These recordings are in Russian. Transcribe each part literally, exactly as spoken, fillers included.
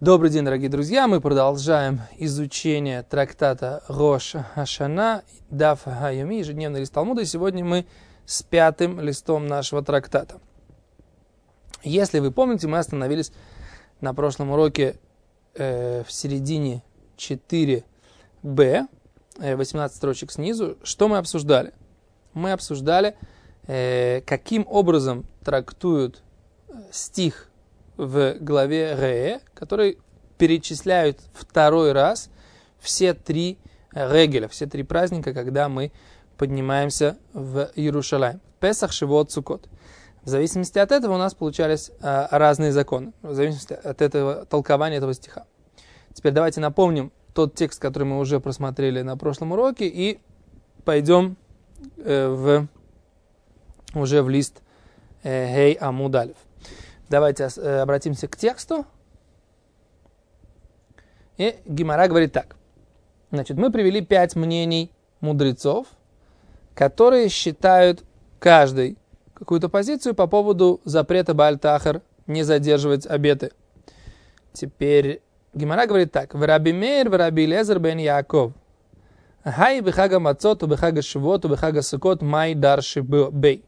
Добрый день, дорогие друзья! Мы продолжаем изучение трактата Рош Хашана, Даф Хайоми, ежедневный лист Талмуда. И сегодня мы с пятым листом нашего трактата. Если вы помните, мы остановились на прошлом уроке э, в середине четыре бэ, э, восемнадцать строчек снизу. Что мы обсуждали? Мы обсуждали, э, каким образом трактуют стих в главе Ре, который перечисляют второй раз все три регеля, все три праздника, когда мы поднимаемся в Иерушалаим. Песах, Шивот, Суккот. В зависимости от этого у нас получались а, разные законы, в зависимости от этого толкования этого стиха. Теперь давайте напомним тот текст, который мы уже просмотрели на прошлом уроке, и пойдем э, в, уже в лист Хей Амуд Алеф. Давайте обратимся к тексту. И Гемара говорит так. Значит, мы привели пять мнений мудрецов, которые считают каждый какую-то позицию по поводу запрета Бааль Тахар не задерживать обеты. Теперь Гемара говорит так. Враби Мейр, враби Лезер бен Яаков. Хай бехага мацот, бехага шивот, бехага сукот, май дарши бей.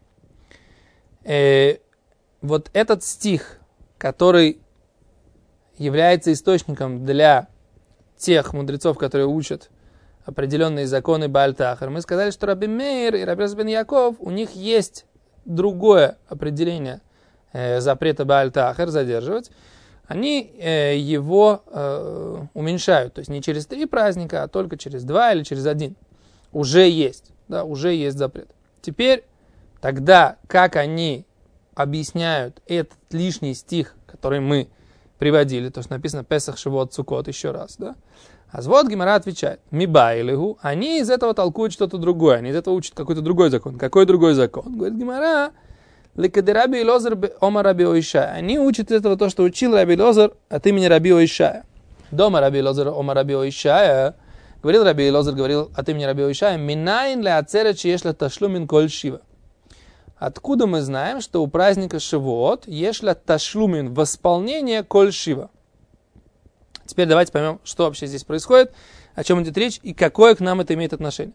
Вот этот стих, который является источником для тех мудрецов, которые учат определенные законы Бааль Тахар, мы сказали, что Раби Мейр и Раби Лезер бен Яаков, у них есть другое определение э, запрета Бааль Тахар задерживать. Они э, его э, уменьшают, то есть не через три праздника, а только через два или через один. Уже есть, да, уже есть запрет. Теперь, тогда, как они объясняют этот лишний стих, который мы приводили, то, что написано Песах, Шивот, Суккот, еще раз, да? А вот Гемара отвечает, Мибайлигу, они из этого толкуют что-то другое, они из этого учат какой-то другой закон. Какой другой закон? Говорит Гемара, Лекаде Раби Элозер ома Раби Оишая. Они учат из этого то, что учил Раби Элозер от имени Раби Оишая. Дома Раби Элозер ома Раби Оишая, говорил Раби Элозер, говорил от имени Раби Оишая, Минайн ле ацерет шееш ле ташлумин коль шива. Откуда мы знаем, что у праздника Шивот ешля ташлумин, восполнение коль шива? Теперь давайте поймем, что вообще здесь происходит, о чем идет речь и какое к нам это имеет отношение.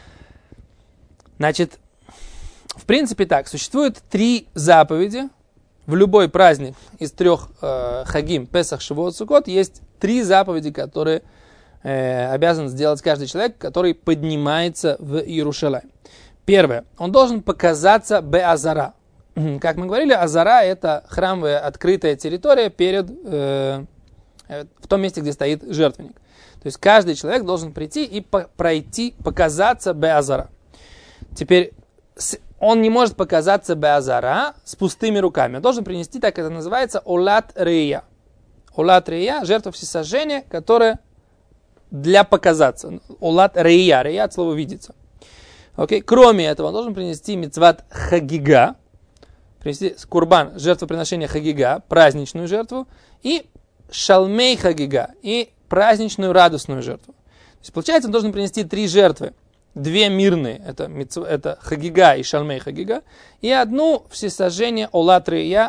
Значит, в принципе так, существует три заповеди. В любой праздник из трех э, хагим, Песах, Шивот, Суккот, есть три заповеди, которые э, обязан сделать каждый человек, который поднимается в Иерушалаим. Первое. Он должен показаться бе-азара. Как мы говорили, азара – это храмовая открытая территория перед, э, в том месте, где стоит жертвенник. То есть каждый человек должен прийти и по- пройти, показаться бе-азара. Теперь с, он не может показаться бе-азара с пустыми руками. Он должен принести, так это называется, олат рея. Олат рея – жертва всесожжения, которая для показаться. Олат рея. Рея от слова «видится». Okay. Кроме этого, он должен принести мицват хагига, принести курбан, жертвоприношение хагига, праздничную жертву, и шалмей хагига, и праздничную радостную жертву. То есть, получается, он должен принести три жертвы. Две мирные, это, мицв, это хагига и шалмей хагига, и одну всесожжение олат рея.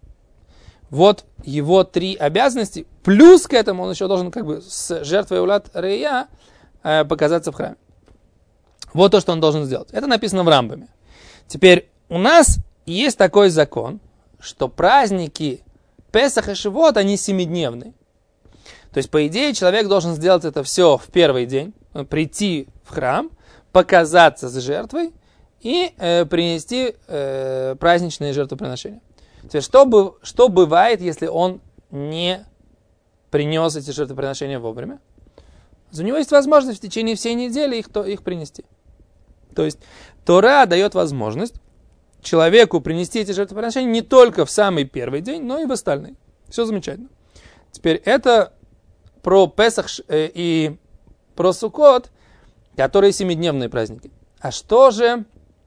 Вот его три обязанности. Плюс к этому он еще должен как бы с жертвой олат рея э, показаться в храме. Вот то, что он должен сделать. Это написано в Рамбаме. Теперь у нас есть такой закон, что праздники Песах и Шивот, они семидневные. То есть, по идее, человек должен сделать это все в первый день, прийти в храм, показаться с жертвой и э, принести э, праздничные жертвоприношения. Теперь, что, что бывает, если он не принес эти жертвоприношения вовремя? У него есть возможность в течение всей недели их, то, их принести. То есть Тора дает возможность человеку принести эти жертвоприношения не только в самый первый день, но и в остальные. Все замечательно. Теперь это про Песах и про Суккот, которые семидневные праздники. А что же,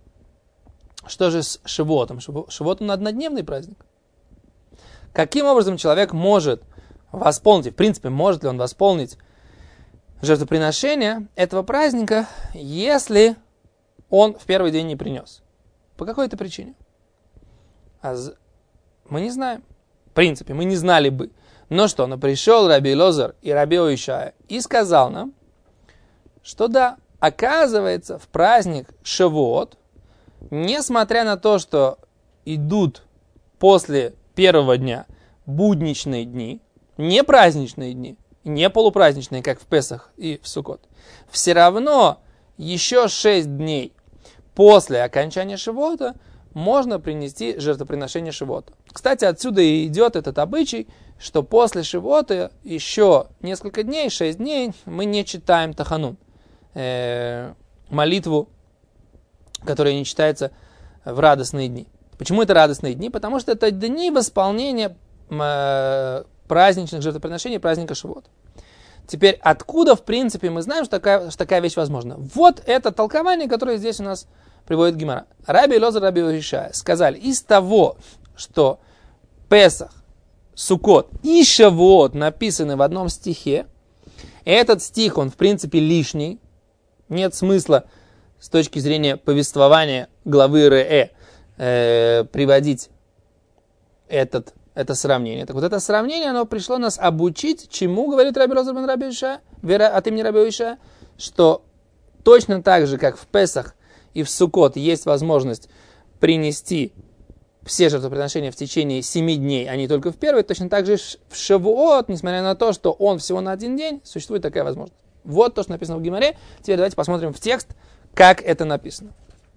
что же с Шивотом? Шивот он однодневный праздник. Каким образом человек может восполнить, в принципе, может ли он восполнить жертвоприношение этого праздника, если он в первый день не принес? По какой-то причине. А мы не знаем. В принципе, мы не знали бы. Но что, но пришел Раби Элозар и Раби Ишая и сказал нам, что да, оказывается, в праздник Шавуот, несмотря на то, что идут после первого дня будничные дни, не праздничные дни, не полупраздничные, как в Песах и в Суккот, все равно еще шесть дней после окончания Шавуота можно принести жертвоприношение Шавуота. Кстати, отсюда и идет этот обычай, что после Шавуота еще несколько дней, шесть дней, мы не читаем Таханун, э, молитву, которая не читается в радостные дни. Почему это радостные дни? Потому что это дни восполнения э, праздничных жертвоприношений праздника Шавуот. Теперь, откуда, в принципе, мы знаем, что такая, что такая вещь возможна? Вот это толкование, которое здесь у нас приводит Гемара. Раби Элозар, Раби Ишая сказали, из того, что Песах, Суккот и Шавуот написаны в одном стихе, этот стих, он, в принципе, лишний, нет смысла с точки зрения повествования главы Ре э, приводить этот Это сравнение. Так вот это сравнение, оно пришло нас обучить, чему говорит Раби Элозар бен Раби Ишая, вера от имени Раби Ишая, что точно так же, как в Песах и в Суккот есть возможность принести все жертвоприношения в течение семи дней, а не только в первый, точно так же в Шавуот, несмотря на то, что он всего на один день, существует такая возможность. Вот то, что написано в Гемаре. Теперь давайте посмотрим в текст, как это написано.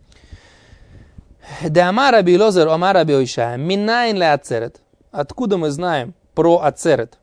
Деамар Раби Элозар, омар Раби Ишая, минайн ле ацерет. Откуда мы знаем про Ацерет?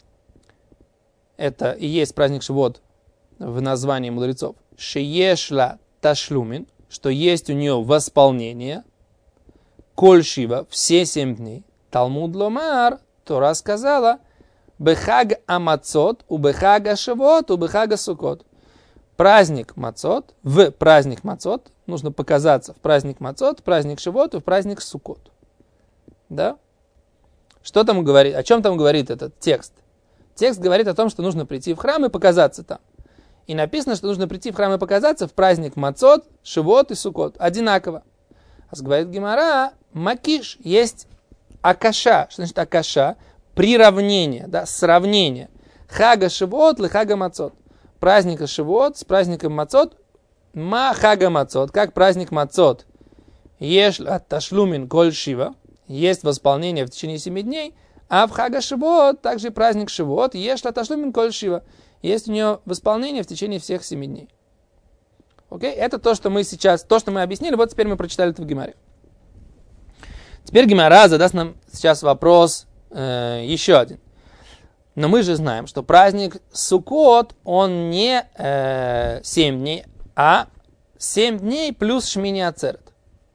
Это и есть праздник Шавуот в названии мудрецов. Шеешла ташлумин, что есть у нее восполнение. Коль шива, все семь дней. Талмуд ломар, Тора сказала, бехаг амацот, у бехага Шавуот, у бехага Суккот. Праздник Мацот, в праздник Мацот, нужно показаться в праздник Мацот, в праздник Шавуот и в праздник Суккот. Да? Что там говорит, о чем там говорит этот текст? Текст говорит о том, что нужно прийти в храм и показаться там. И написано, что нужно прийти в храм и показаться в праздник Мацот, Шавуот и Суккот. Одинаково. А говорит Гемара, макиш, есть акаша. Что значит акаша? Приравнение, да, сравнение. Хага Шавуот ли хага Мацот. Праздника Шавуот с праздником Мацот. Ма хага Мацот, как праздник Мацот. Еш ташлумин коль шива. Есть восполнение в течение семи дней, а в Хага Шавуот, также праздник Шавуот, ешла ташлумин коль шива. Есть у нее восполнение в течение всех семи дней. Окей? Это то, что мы сейчас, то, что мы объяснили, вот теперь мы прочитали это в Гемаре. Теперь Гемара задаст нам сейчас вопрос э, еще один. Но мы же знаем, что праздник Суккот, он не э, семь дней, а семь дней плюс Шмини Ацерет.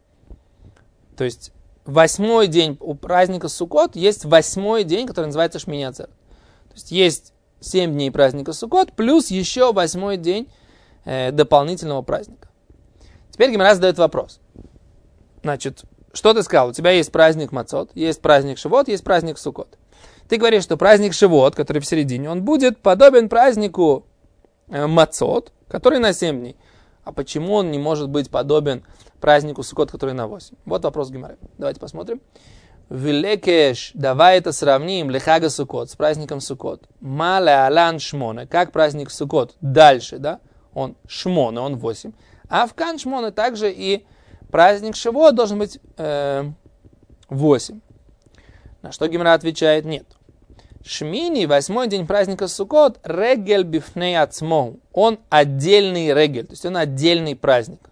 То есть восьмой день у праздника Суккот есть восьмой день, который называется Шмини Ацерет. То есть есть семь дней праздника Суккот плюс еще восьмой день э, дополнительного праздника. Теперь Гемара задает вопрос. Значит, что ты сказал? У тебя есть праздник Мацот, есть праздник Шавуот, есть праздник Суккот. Ты говоришь, что праздник Шавуот, который в середине, он будет подобен празднику э, Мацот, который на семь дней. А почему он не может быть подобен празднику Суккот, который на восемь? Вот вопрос Гемары. Давайте посмотрим. Вилекеш, давай это сравним, лехага Суккот, с праздником Суккот. Мале алан шмоне, как праздник Суккот дальше, да? Он шмоне, он восемь. А в кан шмоне также и праздник Шавуот должен быть э, восемь. На что Гемара отвечает, нет. Шмини, восьмой день праздника Суккот, регель бифней ацмоу. Он отдельный регель, то есть он отдельный праздник.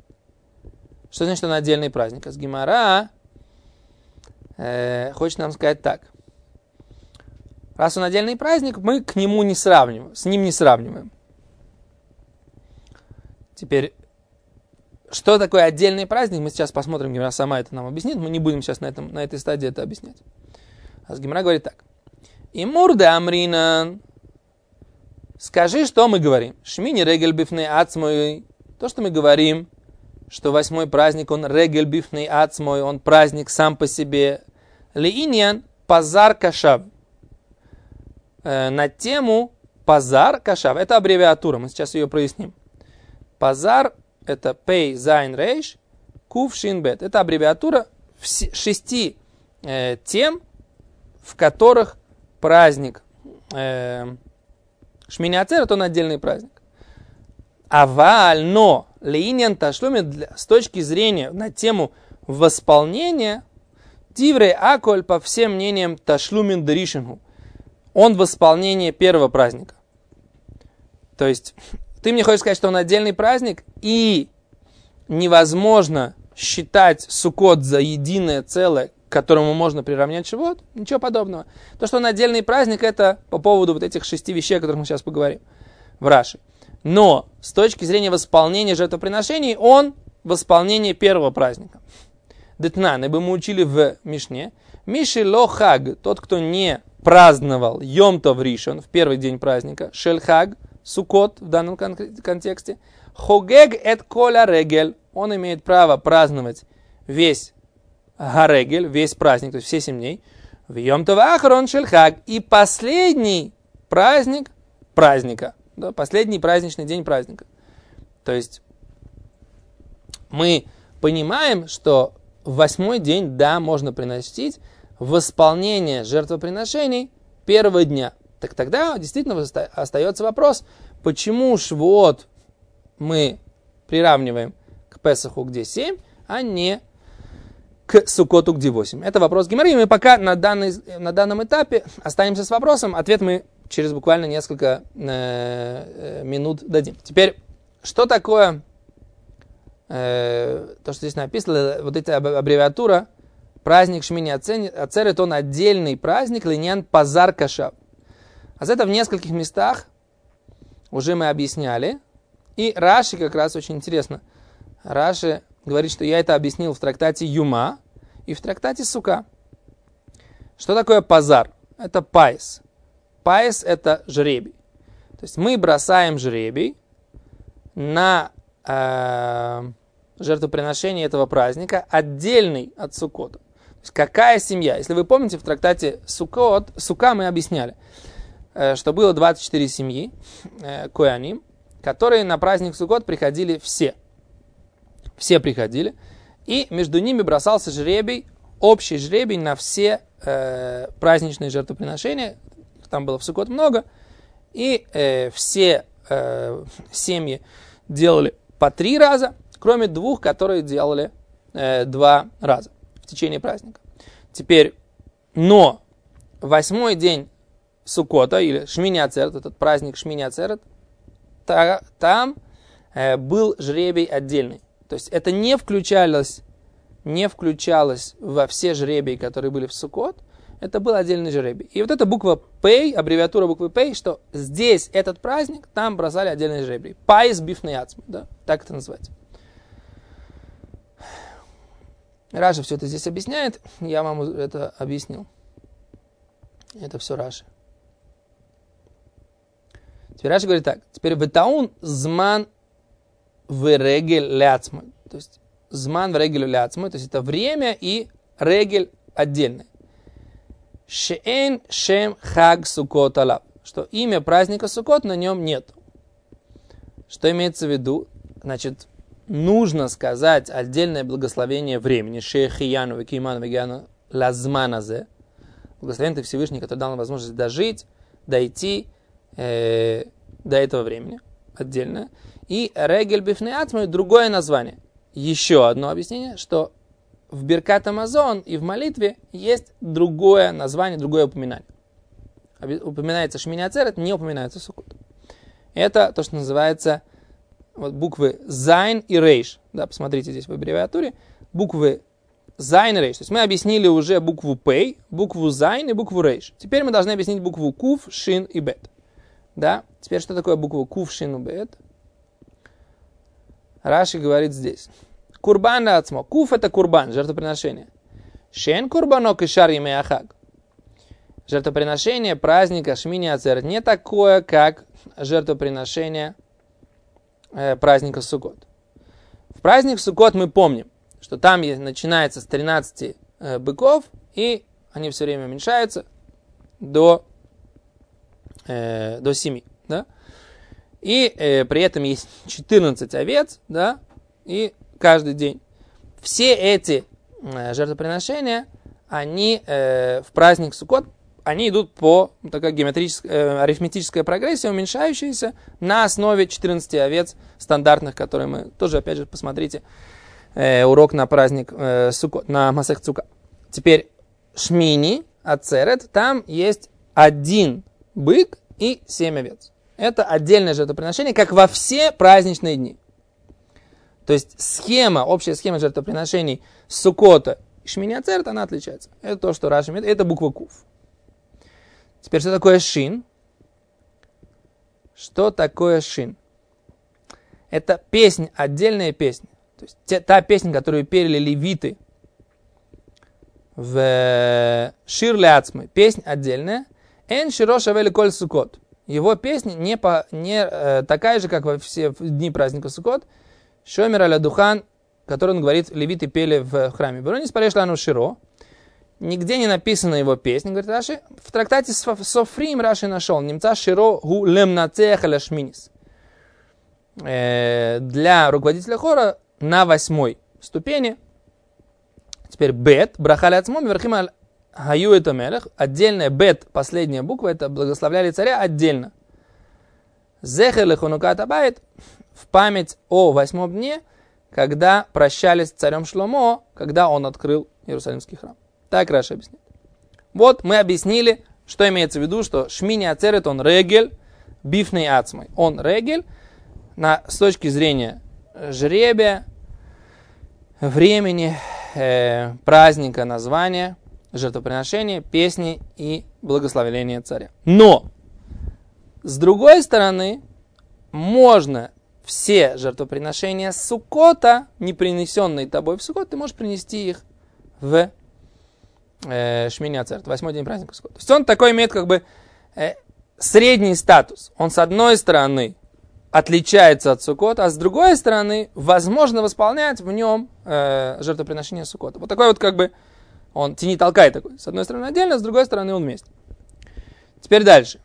Что значит он отдельный праздник? С Гемара э, хочет нам сказать так. Раз он отдельный праздник, мы к нему не сравниваем, с ним не сравниваем. Теперь, что такое отдельный праздник, мы сейчас посмотрим, Гемара сама это нам объяснит, мы не будем сейчас на, этом, на этой стадии это объяснять. А с Гемара говорит так. Имур де амринан. Скажи, что мы говорим. Шмини регель бифней ацмой. То, что мы говорим, что восьмой праздник, он регель бифней ацмой, он праздник сам по себе. Лииньян пазар кашав. Э, на тему пазар кашав. Это аббревиатура, мы сейчас ее проясним. Пазар это пей, зайн, рейш, кув, шин, бет. Это аббревиатура шести э, тем, в которых праздник э, Шмини Ацерет, он отдельный праздник. Аваль, но лейнян ташлуми, с точки зрения на тему восполнения, диврей аколь, по всем мнениям, ташлумин деришингу, он восполнение первого праздника. То есть, ты мне хочешь сказать, что он отдельный праздник, и невозможно считать Суккот за единое целое, к которому можно приравнять Шивот? Ничего подобного. То, что он отдельный праздник, это по поводу вот этих шести вещей, о которых мы сейчас поговорим в Раши. Но с точки зрения восполнения жертвоприношений, он восполнение первого праздника. Детнан, ибо мы учили в Мишне, Миши ло хаг, тот, кто не праздновал Йом Тов Ришон, в первый день праздника, Шель хаг, Суккот в данном кон- контексте, Хогег эт коля регель, он имеет право праздновать весь гарегель, весь праздник, то есть все семь дней, в Йом Тов Ахрон Шель хаг, и последний праздник праздника. Да, последний праздничный день праздника. То есть мы понимаем, что в восьмой день, да, можно приносить восполнение жертвоприношений первого дня. Так тогда действительно остается вопрос, почему Швуот мы приравниваем к Песаху, где семь, а не к Суккоту, где восемь. Это вопрос Гемары. Мы пока на, данный, на данном этапе останемся с вопросом. Ответ мы через буквально несколько э, минут дадим. Теперь, что такое э, то, что здесь написано, вот эта аббревиатура, праздник Шмини Ацерет, он отдельный праздник, линьян Пазар Кашав. А за это в нескольких местах уже мы объясняли. И Раши как раз очень интересно. Раши говорит, что я это объяснил в трактате Юма и в трактате Сука. Что такое пазар? Это пайс. Пайс – это жребий. То есть мы бросаем жребий на э, жертвоприношение этого праздника, отдельный от Суккота. То есть какая семья? Если вы помните, в трактате Суккот, Сука мы объясняли, э, что было двадцать четыре семьи, э, кояним, которые на праздник Суккот приходили все. Все приходили. И между ними бросался жребий, общий жребий на все э, праздничные жертвоприношения. Там было в Суккот много, и э, все э, семьи делали по три раза, кроме двух, которые делали э, два раза в течение праздника. Теперь, но восьмой день Суккота, или Шмини Ацерет, этот праздник Шмини Ацерет, та, там э, был жребий отдельный. То есть это не включалось, не включалось во все жребии, которые были в Суккот. Это был отдельный жребий. И вот эта буква Пей, аббревиатура буквы Пей, что здесь этот праздник, там бросали отдельный жребий. Пайс бифней ацма, да, так это называется. Раши все это здесь объясняет, я вам это объяснил. Это все Раши. Теперь Раши говорит так. Теперь ветаун зман врегель ляцмой. То есть зман врегель ляцмой, то есть это время и регель отдельное. Шеэн шем хаг Суккот алав. Что имя праздника Суккот на нем нет. Что имеется в виду? Значит, нужно сказать отдельное благословение времени. Шехияну векиману вегиану лазманазе. Благословен ты Всевышний, который дал нам возможность дожить, дойти э, до этого времени. Отдельное. И регель бифней ацмой другое название. Еще одно объяснение, что в Биркат Амазон и в молитве есть другое название, другое упоминание. Упоминается Шмини Ацерет, не упоминается Суккот. Это то, что называется вот, буквы Зайн и Рейш. Да, посмотрите здесь в аббревиатуре. Буквы Зайн и Рейш. То есть мы объяснили уже букву Пей, букву Зайн и букву Рейш. Теперь мы должны объяснить букву Кув, Шин и Бет. Да? Теперь что такое буква Кув, Шин и Бет? Раши говорит здесь. Курбан ацмо. Куф это курбан, жертвоприношение. Шен курбанок и шар ямеахаг. Жертвоприношение праздника Шмини Ацерет не такое, как жертвоприношение э, праздника Суккот. В праздник Суккот мы помним, что там начинается с тринадцати э, быков, и они все время уменьшаются до, э, до семи. Да? И э, при этом есть четырнадцать овец, да, и каждый день. Все эти э, жертвоприношения, они э, в праздник Суккот они идут по такая геометрическая, э, арифметическая прогрессия, уменьшающаяся на основе четырнадцати овец стандартных, которые мы тоже, опять же, посмотрите, э, урок на праздник э, Суккот, на Масех Цука. Теперь Шмини, Ацерет, там есть один бык и семь овец. Это отдельное жертвоприношение, как во все праздничные дни. То есть схема, общая схема жертвоприношений Суккота и Шмини Ацерет, она отличается. Это то, что Раши имеет, это буква Кув. Теперь, что такое Шин? Что такое Шин? Это песня, отдельная песня. То есть те, та песня, которую пели левиты в Шир Ляцмы, песня отдельная. Эн Широ Шавели Коль Суккот. Его песня не, по, не э, такая же, как во все дни праздника Суккот. Шомер аля Духан, который он говорит, левиты пели в храме. Беронис Парешлану Широ. Нигде не написана его песня, говорит Раши. В трактате Софрим Раши нашел. Немца Широ гу лемнацех аля Шминис. Для руководителя хора на восьмой ступени. Теперь бет, брахали ацмом, верхим аль хаю это мелех. Отдельная бет, последняя буква, это благословляли царя отдельно. Зехер лехунукат абайт, в память о восьмом дне, когда прощались с царем Шломо, когда он открыл Иерусалимский храм. Так Раши объясняет. Вот мы объяснили, что имеется в виду, что Шмини Ацерет, он регель, бифный ацмой. Он регель на, с точки зрения жребия, времени, э, праздника, названия, жертвоприношения, песни и благословения царя. Но, с другой стороны, можно все жертвоприношения Суккота, не принесенные тобой в Суккот, ты можешь принести их в Шмини Ацерет, восьмой день праздника Суккот. То есть он такой имеет как бы э, средний статус. Он с одной стороны отличается от Суккота, а с другой стороны возможно восполнять в нем э, жертвоприношение Суккота. Вот такой вот как бы он тяни-толкай такой. С одной стороны отдельно, с другой стороны он вместе. Теперь дальше.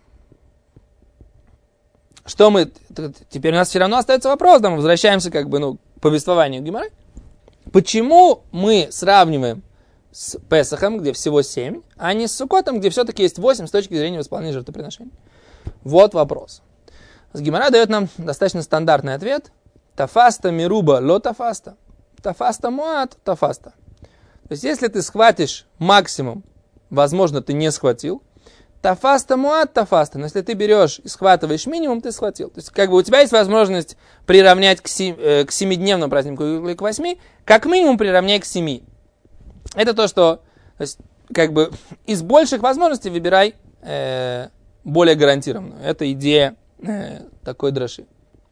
Что мы... Теперь у нас все равно остается вопрос, да, мы возвращаемся как бы ну, к повествованию Гемары. Почему мы сравниваем с Песахом, где всего семь, а не с Суккотом, где все-таки есть восемь с точки зрения восполнения жертвоприношений? Вот вопрос. Гемара дает нам достаточно стандартный ответ. Тафаста мируба ло тафаста. Тафаста муат тафаста. То есть, если ты схватишь максимум, возможно, ты не схватил. Тафаста муат тафаста. Но если ты берешь и схватываешь минимум, ты схватил. То есть, как бы у тебя есть возможность приравнять к, сем, э, к семидневному празднику или к восьми. Как минимум приравняй к семи. Это то, что, то есть, как бы, из больших возможностей выбирай э, более гарантированную. Это идея э, такой драши.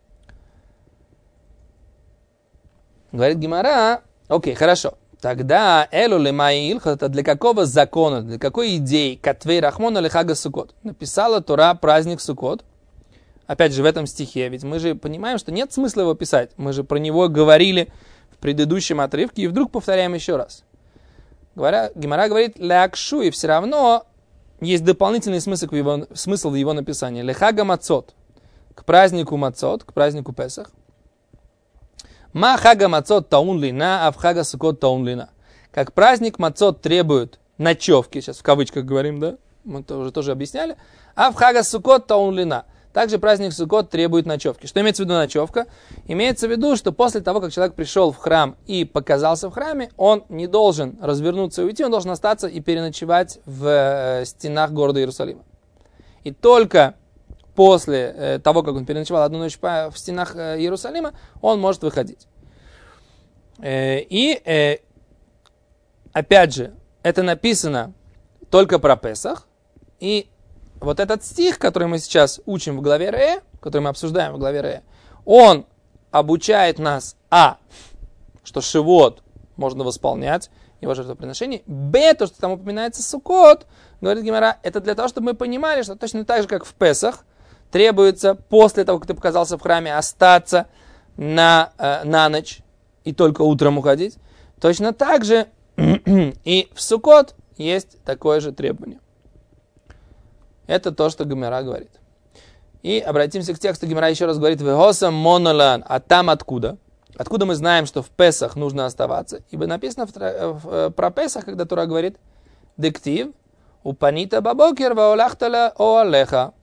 Говорит Гемара, окей, хорошо. Тогда элу лемай илхата, для какого закона, для какой идеи катвей рахмона лехага Суккот написала Тора праздник Суккот? Опять же в этом стихе, ведь мы же понимаем, что нет смысла его писать. Мы же про него говорили в предыдущем отрывке и вдруг повторяем еще раз. Говоря, Гемара говорит лякшу, и все равно есть дополнительный смысл в его, смысл в его написании. Лехага мацот, к празднику мацот, к празднику Песах. Ма хага мацот таун лина, а в хага Суккот таун лина. Как праздник мацот требует ночевки, сейчас в кавычках говорим, да, мы это уже тоже объясняли, а в хага Суккот таун лина. Также праздник Суккот требует ночевки. Что имеется в виду ночевка? Имеется в виду, что после того, как человек пришел в храм и показался в храме, он не должен развернуться и уйти, он должен остаться и переночевать в э, стенах города Иерусалима. И только после э, того, как он переночевал одну ночь по, в стенах э, Иерусалима, он может выходить. Э, и, э, опять же, это написано только про Песах, и вот этот стих, который мы сейчас учим в главе Ре, который мы обсуждаем в главе Ре, он обучает нас, а, что Шивот можно восполнять, его жертвоприношение, б, то, что там упоминается Суккот, говорит Гемара, это для того, чтобы мы понимали, что точно так же, как в Песах, требуется после того, как ты показался в храме, остаться на, э, на ночь и только утром уходить, точно так же и в Суккот есть такое же требование. Это то, что Гемара говорит. И обратимся к тексту. Гемара еще раз говорит: «Вегоса монолан». А там откуда? Откуда мы знаем, что в Песах нужно оставаться? Ибо написано в, в, про Песах, когда Тора говорит: «Дектив, Упанита бабокер ваолахтала оалеха.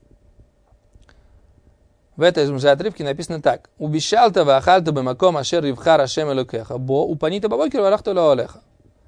В этом же отрывке написано так. Убишалта ваахальта бемаком ашер ривхар ашем элокеха. Бо упанита бабокер ваолахтала оалеха.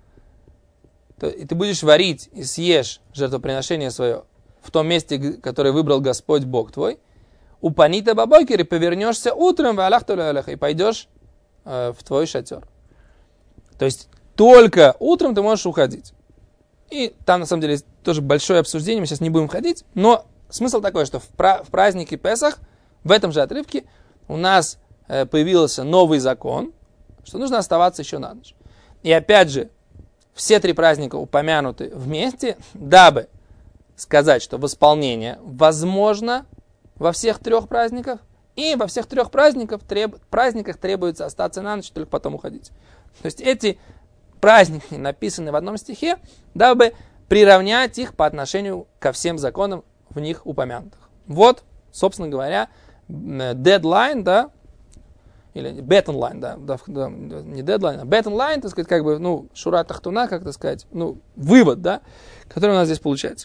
И ты будешь варить и съешь жертвоприношение свое в том месте, которое выбрал Господь Бог твой. Упанита бабокер, и повернешься утром ваолахтала оалеха, и пойдешь э, в твой шатер. То есть только утром ты можешь уходить. И там на самом деле тоже большое обсуждение, мы сейчас не будем ходить, но смысл такой, что в, пра- в празднике Песах, в этом же отрывке, у нас э, появился новый закон, что нужно оставаться еще на ночь. И опять же, все три праздника упомянуты вместе, дабы сказать, что восполнение возможно во всех трех праздниках, и во всех трех праздниках, треб... праздниках требуется остаться на ночь, только потом уходить. То есть эти праздники написаны в одном стихе, дабы приравнять их по отношению ко всем законам в них упомянутых. Вот, собственно говоря, deadline, да, или bottom line, да, да, да, не deadline, а bottom line, так сказать, как бы, ну, шура тахтуна, как так сказать, ну, вывод, да, который у нас здесь получается.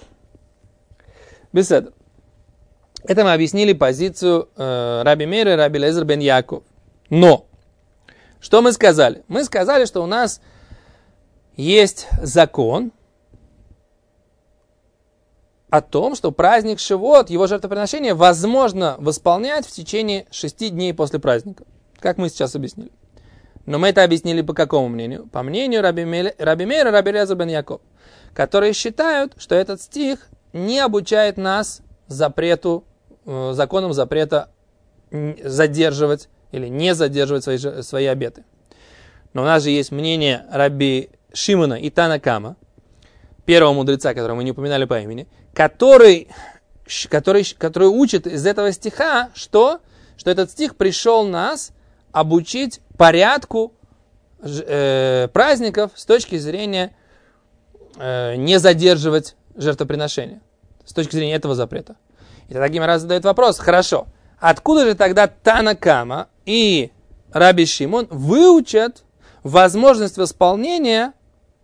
Беседа. Это мы объяснили позицию э, Раби Мейра и Раби Элиэзер бен Яков. Но, что мы сказали? Мы сказали, что у нас есть закон о том, что праздник Шивот, его жертвоприношение возможно восполнять в течение шести дней после праздника. Как мы сейчас объяснили. Но мы это объяснили по какому мнению? По мнению Раби Мейра и Раби Элиэзер бен Яков, которые считают, что этот стих не обучает нас запрету, э, законам запрета задерживать или не задерживать свои, свои обеты. Но у нас же есть мнение Раби Шимона и Тана Кама, первого мудреца, которого мы не упоминали по имени, который, который, который учит из этого стиха, что, что этот стих пришел нас обучить порядку э, праздников с точки зрения э, не задерживать жертвоприношение, с точки зрения этого запрета. И тогда Гемара задает вопрос, хорошо, откуда же тогда Тана Кама и Раби Шимон выучат возможность восполнения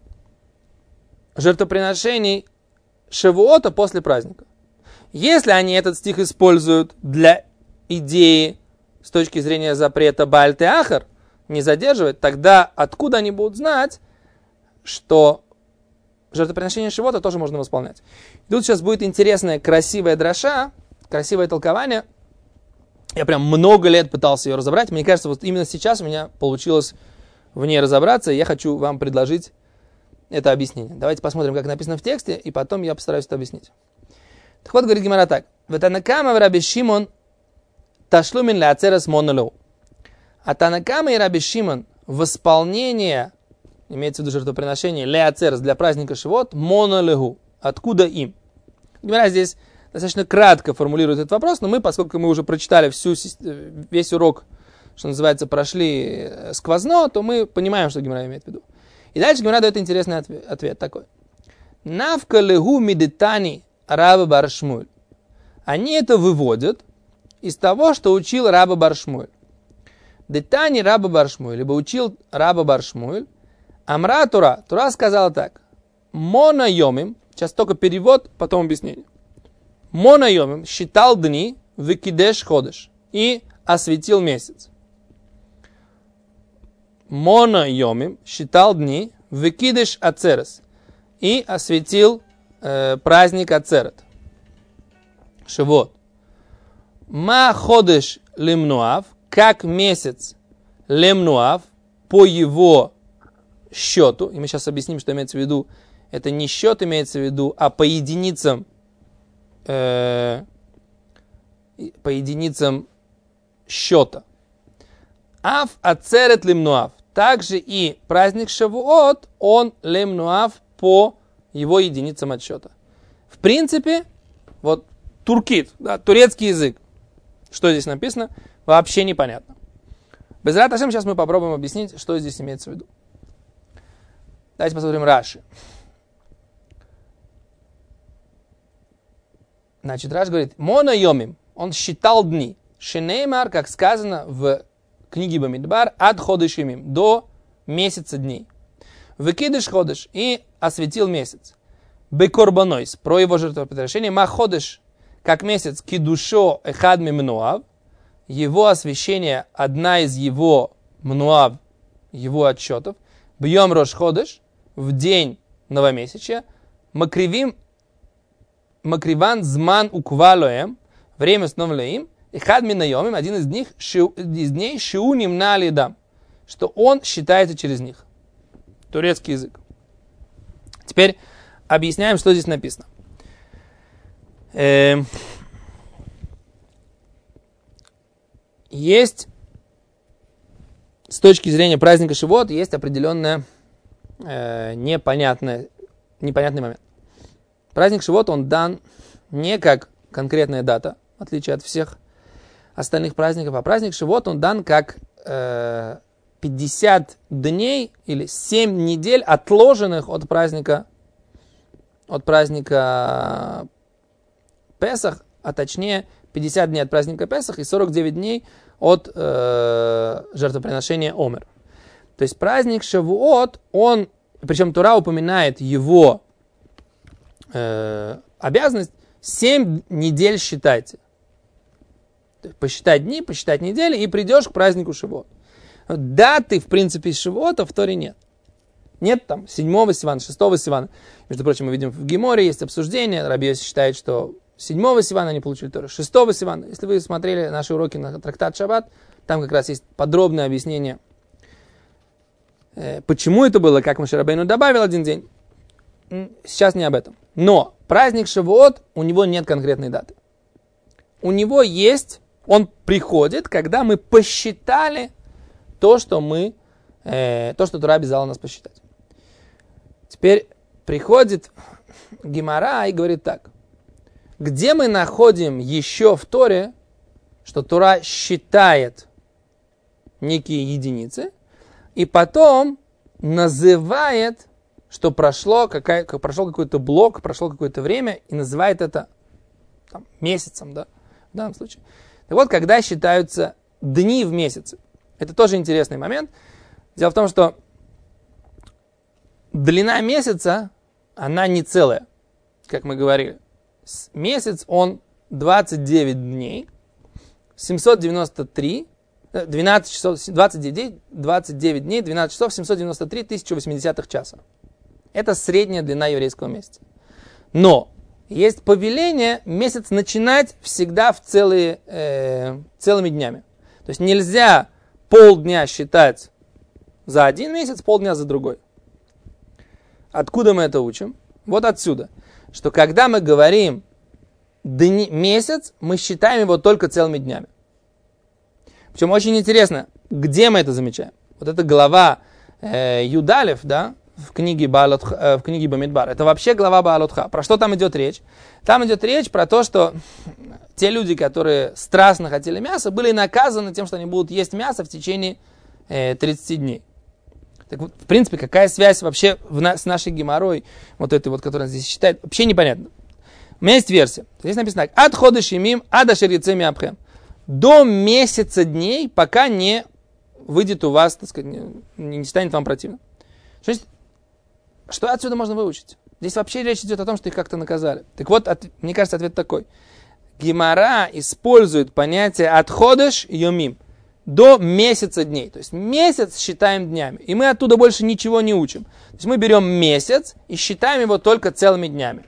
жертвоприношений Шавуота после праздника? Если они этот стих используют для идеи с точки зрения запрета Бааль Теахар, не задерживать, тогда откуда они будут знать, что жертвоприношение Шавуота тоже можно восполнять? И тут сейчас будет интересная, красивая драша, красивое толкование. Я прям много лет пытался ее разобрать. Мне кажется, вот именно сейчас у меня получилось в ней разобраться, и я хочу вам предложить это объяснение. Давайте посмотрим, как написано в тексте, и потом я постараюсь это объяснить. Так вот, говорит Гемара так. «Ватанакама в Раби Шимон ташлумин леацерес монолеу». А Танакама и Раби Шимон восполнение, имеется в виду жертвоприношение, леацерес для праздника Шивот, монолегу. Откуда им? Гемара здесь достаточно кратко формулирует этот вопрос, но мы, поскольку мы уже прочитали всю, весь урок, что называется, прошли сквозно, то мы понимаем, что Гемара имеет в виду. И дальше Гемара дает интересный ответ, ответ такой. Навка легу мидетани раба бар Шмуэль. Они это выводят из того, что учил раба бар Шмуэль. Детани раба бар Шмуэль, либо учил раба бар Шмуэль. Амра Тура. Тура сказала так. Мона йомим. Сейчас только перевод, потом объяснение. Мона йомим считал дни выкидеш ходеш и осветил месяц. Мона йомим считал дни выкидеш ацерес и осветил э, праздник ацерет. Шивот. Ма ходеш лемнуав, как месяц лемнуав по его счету. И мы сейчас объясним, что имеется в виду. Это не счет имеется в виду, а по единицам э, по единицам счета. Ав ацерет лемнуав. Также и праздник Шавуот, он лемнуав по его единицам отсчета. В принципе, вот туркит, да, турецкий язык. Что здесь написано, вообще непонятно. Безрат Ашем, сейчас мы попробуем объяснить, что здесь имеется в виду. Давайте посмотрим Раши. Значит, Раш говорит, Мона йомим, он считал дни. Шенеймар, как сказано в книге Бамидбар, ад ходеш до месяца дней. Выкидыш ходеш и осветил месяц. бекорбанойс, про его жертвоприношение, маходыш, как месяц, кидушо эхад мимнуав, его освящение, одна из его мнуав, его отчетов, бьем рош ходыш, в день новомесячия, макривим, макриван зман уквалоем, время установлено им, эхад минайомим, один из них, ши, из дней, шиуним на лидам, что он считается через них. Турецкий язык. Теперь объясняем, что здесь написано. Э, есть, с точки зрения праздника Шивот, есть определенная э, непонятная, непонятный момент. Праздник Шивот, он дан не как конкретная дата, в отличие от всех остальных праздников, а праздник Шивот, он дан как э, пятьдесят дней или семь недель, отложенных от праздника, от праздника Песах, а точнее пятьдесят дней от праздника Песах и сорок девять дней от э, жертвоприношения Омер. То есть праздник Шавуот, он, причем Тора упоминает его э, обязанность, семь недель считайте. То есть посчитать дни, посчитать недели, и придешь к празднику Шавуот. Даты, в принципе, Шавуота в Торе нет. Нет там седьмого Сивана, шестого Сивана. Между прочим, мы видим в Геморе есть обсуждение. Раби Йоси считает, что седьмого Сивана они получили Тору, шестого Сивана. Если вы смотрели наши уроки на трактат Шаббат, там как раз есть подробное объяснение, почему это было, как Моше Рабейну добавил один день. Сейчас не об этом. Но праздник Шавуот, у него нет конкретной даты. У него есть, он приходит, когда мы посчитали то, что мы, э, то, что Тора обязала нас посчитать. Теперь приходит Гемара и говорит так. Где мы находим еще в Торе, что Тора считает некие единицы, и потом называет, что прошло, какая, прошел какой-то блок, прошло какое-то время, и называет это там, месяцем, да, в данном случае. Так вот, когда считаются дни в месяце, это тоже интересный момент. Дело в том, что длина месяца, она не целая, как мы говорили. Месяц, он двадцать девять дней, семьсот девяносто три, двенадцать часов, двадцать девять, двадцать девять дней, двенадцать часов, семьсот девяносто три тысячи восьмидесятых часа. Это средняя длина еврейского месяца. Но есть повеление месяц начинать всегда в целые, э, целыми днями. То есть нельзя полдня считать за один месяц, полдня за другой. Откуда мы это учим? Вот отсюда. Что когда мы говорим дни, месяц, мы считаем его только целыми днями. Причем очень интересно, где мы это замечаем. Вот эта глава э, Юдалев, да, в книге, Баалот, э, в книге Бамидбар, это вообще глава Баалотха. Про что там идет речь? Там идет речь про то, что те люди, которые страстно хотели мясо, были наказаны тем, что они будут есть мясо в течение э, тридцати дней. Так вот, в принципе, какая связь вообще в на, с нашей геморрой, вот этой вот, которая здесь считает, вообще непонятно. У меня есть версия. Здесь написано так. Ад ходыш имим, ад ашер яцеми апхем. До месяца дней, пока не выйдет у вас, так сказать, не, не станет вам противно. Что, что отсюда можно выучить? Здесь вообще речь идет о том, что их как-то наказали. Так вот, от, мне кажется, ответ такой. Гемара использует понятие ад ходыш йомим. До месяца дней. То есть месяц считаем днями. И мы оттуда больше ничего не учим. То есть мы берем месяц и считаем его только целыми днями.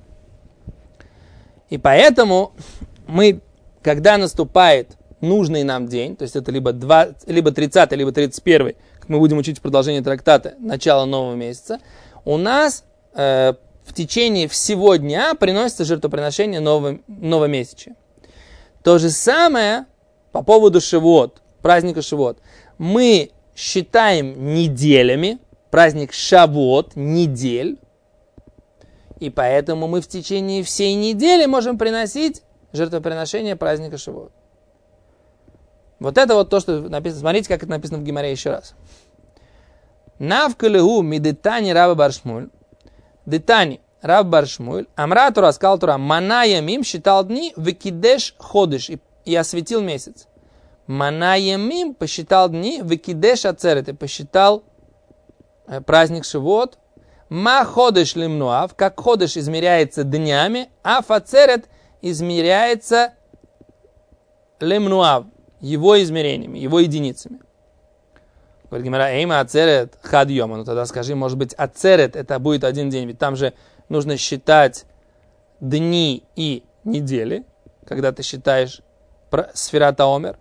И поэтому мы, когда наступает нужный нам день, то есть это либо, двадцатый, либо тридцатый, либо тридцать первый, как мы будем учить в продолжении трактата, начало нового месяца, у нас э, в течение всего дня приносится жертвоприношение нового, новомесячия. То же самое по поводу Шивот. Праздника Шавуот. Мы считаем неделями, праздник Шавуот, недель, и поэтому мы в течение всей недели можем приносить жертвоприношение праздника Шавуот. Вот это вот то, что написано. Смотрите, как это написано в Гемаре еще раз. Навкалеху мидетани раба баршмуль, детани раб баршмуль, амра тура сказал тура, манаямим считал дни, векидеш ходыш, и осветил месяц. Манаямим посчитал дни, векидеш ацерет, и посчитал праздник Шивот, Ма ходеш лимнуав, как ходеш измеряется днями, а фацерет измеряется лимнуав, его измерениями, его единицами. Говорит Гемара, эйма ацерет хад йома. Ну тогда скажи, может быть, ацерет это будет один день, ведь там же нужно считать дни и недели, когда ты считаешь сферата омер.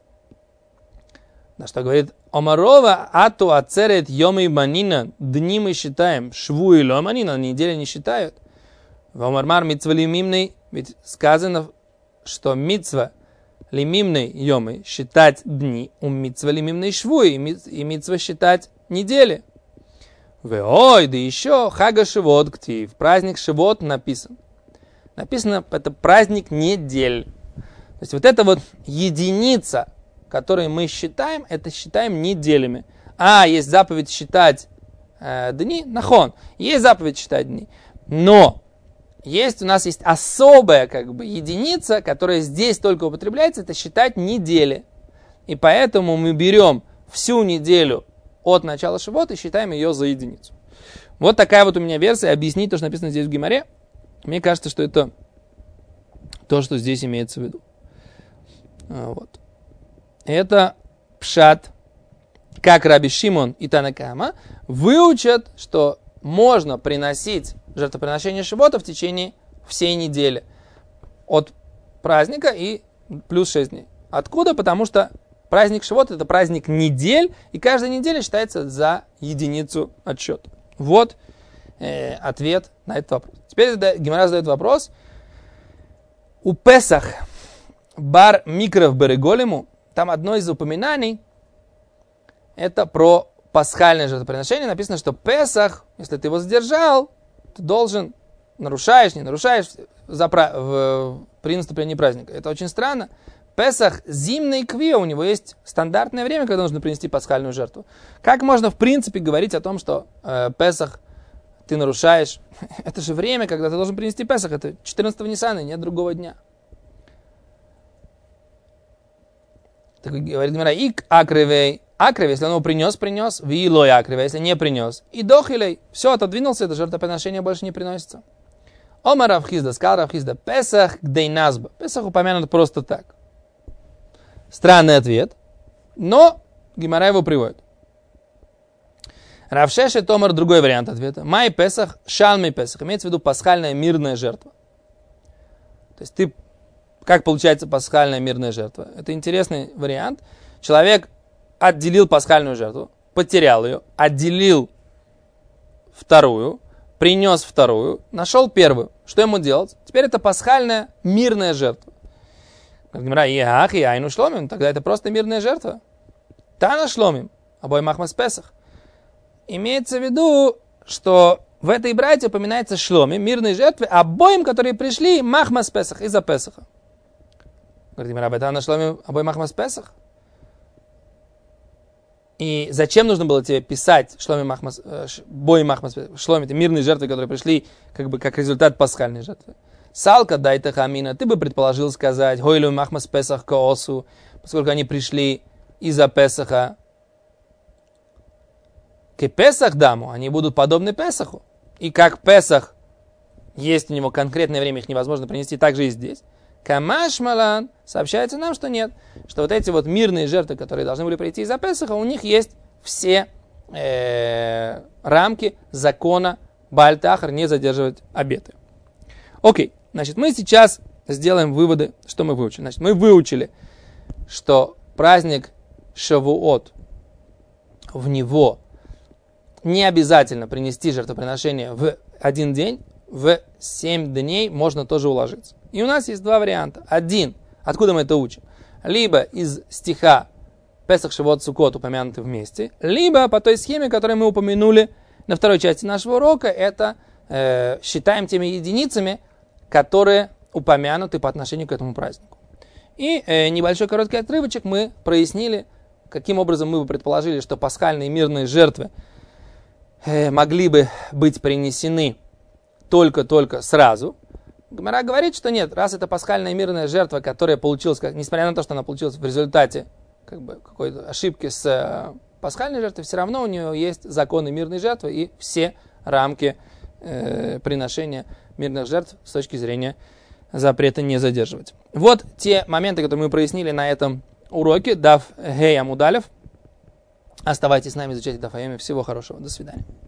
На что говорит Омарова, ату ацерет йома и манина, дни мы считаем, шву и ломанина, недели не считают. В Омармар митцва лимимный, ведь сказано, что митцва лимимный йомы считать дни, у митцва лимимный швуи, и митцва считать недели. Вы ой, да еще хага шивот ктив, праздник шивот написан. Написано, это праздник недель. То есть вот эта вот единица, которую мы считаем, это считаем неделями. А, есть заповедь считать э, дни, нахон, есть заповедь считать дни. Но есть, у нас есть особая как бы единица, которая здесь только употребляется, это считать недели. И поэтому мы берем всю неделю от начала шивота и считаем ее за единицу. Вот такая вот у меня версия, объяснить то, что написано здесь в Гемаре. Мне кажется, что это то, что здесь имеется в виду. Вот. Это пшат, как Раби Шимон и Тана Каама выучат, что можно приносить жертвоприношение шивота в течение всей недели. От праздника и плюс шесть дней. Откуда? Потому что праздник шивот это праздник недель, и каждая неделя считается за единицу отсчета. Вот э, ответ на этот вопрос. Теперь Гемара задает вопрос. У Песах бар микров береголему, там одно из упоминаний, это про пасхальное жертвоприношение. Написано, что Песах, если ты его сдержал, ты должен, нарушаешь, не нарушаешь за, в, при наступлении праздника. Это очень странно. Песах зимный кви, у него есть стандартное время, когда нужно принести пасхальную жертву. Как можно в принципе говорить о том, что э, Песах ты нарушаешь? Это же время, когда ты должен принести Песах. Это четырнадцатого Ниссана, нет другого дня. Так говорит Гемара, ик акревей. Акрев, если он его принес, принес. Вилой акрев, если не принес. И дохилей. Все, отодвинулся, это жертвоприношение больше не приносится. Омар Равхизда, сказал Равхизда, Песах гдейназба. Песах упомянут просто так. Странный ответ, но Гемара его приводит. Равшеши Томар, другой вариант ответа. Май Песах, шалмей Песах. Имеется в виду пасхальная мирная жертва. То есть ты, как получается пасхальная мирная жертва? Это интересный вариант. Человек отделил пасхальную жертву, потерял ее, отделил вторую, принес вторую, нашел первую. Что ему делать? Теперь это пасхальная мирная жертва. Тогда это просто мирная жертва. Тана шломим, обоим махмас Песах. Имеется в виду, что в этой брате упоминается шломим, мирные жертвы, обоим, которые пришли махмас Песах, из-за Песаха. Говорит, Рабби, Тана шломим, обоим махмас Песах. И зачем нужно было тебе писать шломи махмас, бой махмас, шломи, это мирные жертвы, которые пришли как бы как результат пасхальной жертвы. Салка дайта хамина, ты бы предположил сказать, хойлю махмас Песах коосу, поскольку они пришли из-за Песаха. К Песах даму, они будут подобны Песаху. И как Песах, есть у него конкретное время, их невозможно принести, так же и здесь. Камаш малан, сообщается нам, что нет, что вот эти вот мирные жертвы, которые должны были прийти из-за Песаха, у них есть все э, рамки закона Бааль Тахар не задерживать обеты. Окей, значит, мы сейчас сделаем выводы, что мы выучили. Значит, мы выучили, что праздник Шавуот, в него не обязательно принести жертвоприношение в один день, в семь дней можно тоже уложиться. И у нас есть два варианта. Один, откуда мы это учим? Либо из стиха Песах, Шавуот, Суккот, упомянуты вместе, либо по той схеме, которую мы упомянули на второй части нашего урока, это э, считаем теми единицами, которые упомянуты по отношению к этому празднику. И э, небольшой короткий отрывочек мы прояснили, каким образом мы бы предположили, что пасхальные мирные жертвы э, могли бы быть принесены только-только сразу. Гемара говорит, что нет, раз это пасхальная мирная жертва, которая получилась, как, несмотря на то, что она получилась в результате как бы, какой-то ошибки с э, пасхальной жертвой, все равно у нее есть законы мирной жертвы и все рамки э, приношения мирных жертв с точки зрения запрета не задерживать. Вот те моменты, которые мы прояснили на этом уроке. Дав Гей Амудалев. Оставайтесь с нами, изучайте Даф Йоми. Всего хорошего. До свидания.